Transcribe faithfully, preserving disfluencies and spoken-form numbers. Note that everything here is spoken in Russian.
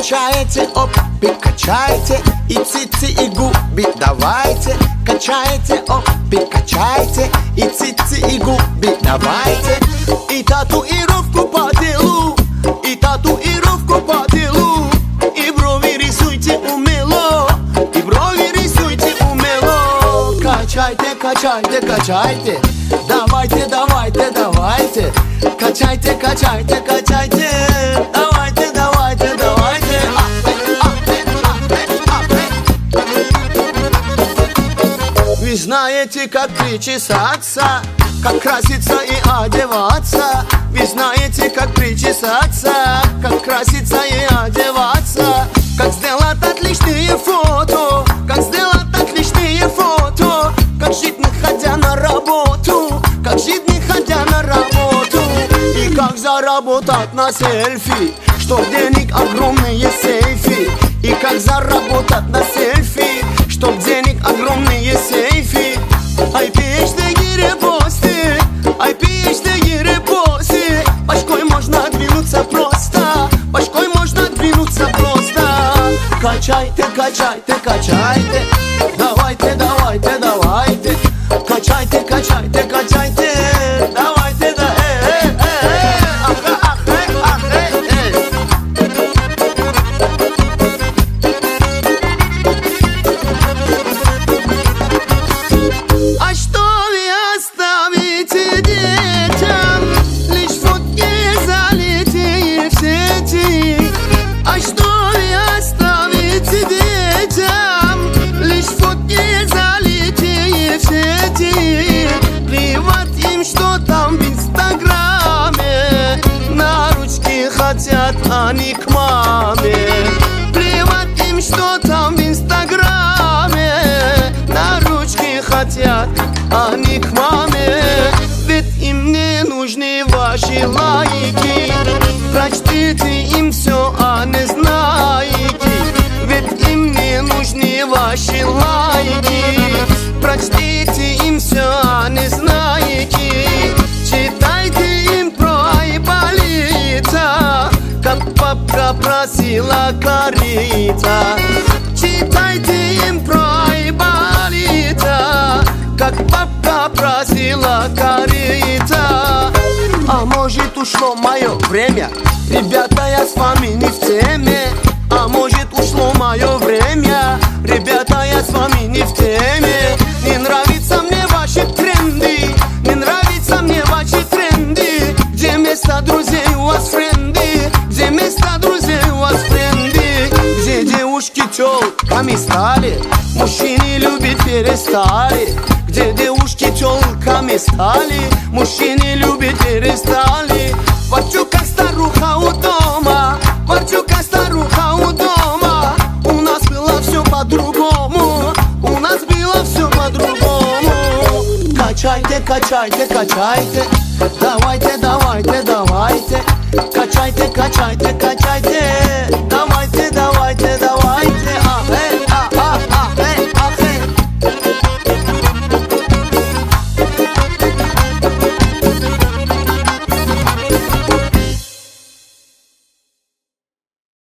Качаете, оп, и качайте, и цицы, и губи давайте. Качаете, оп, и качайте, и цицы, и губи давайте. И татуировку по делу, и татуировку по делу. И брови рисуйте умело, и брови рисуйте умело. Качайте, качайте, качайте, давайте, давайте, давайте. Качайте, качайте, качайте, давайте, давайте, давайте. Вы знаете, как причесаться, как краситься и одеваться. Вы знаете, как причесаться, как краситься и одеваться. Как сделать отличные фото, как сделать отличные фото. Как жить, не ходя на работу, как жить, не ходя на работу. И как заработать на селфи, чтоб денег огромные сейфи. И как заработать на селфи, чтоб денег огромные сейфи. Ай пишите репосты, ай пишите репосты. Башкой можно двинуться просто, башкой можно двинуться просто. Качайте, качайте, качайте, давайте, давайте, давайте. Качайте, качайте, качайте, давайте, да, э, э, э, э. Ах, ах, э, ах, э, э. А что вы оставите детям? Лишь фотки залитые в сети. А что вы оставите детям? Лишь фотки залитые в сети. Плевать им, что там в инстаграме. На ручки хотят они к маме. Плевать им, что там в инстаграме. На ручки хотят они к маме. Ведь им не нужны ваши лайки. Прочтите им все, а не знаете. Ведь им не нужны ваши лайки. Прочтите им все, а не знаете. Читайте им про Айболита, как папка просила корита. Читайте им про Айболита, как папка просила корита. А может ушло мое время, ребята, я с вами не в теме. А может ушло мое время, ребята, я с вами не в теме. Не нравятся мне ваши тренды, не нравятся мне ваши тренды. Где место друзей у вас френды, где место друзей у вас френды. Где девушки тёлками стали, мужчины любить перестали. Где девушки тёлками стали, мужчины любить перестали. Ворчу как старуха у дома, ворчу как старуха у дома. У нас было все по-другому, у нас было все по-другому. Качайте, качайте, качайте, давайте, давайте, давайте. Качайте, качайте, качайте, давайте.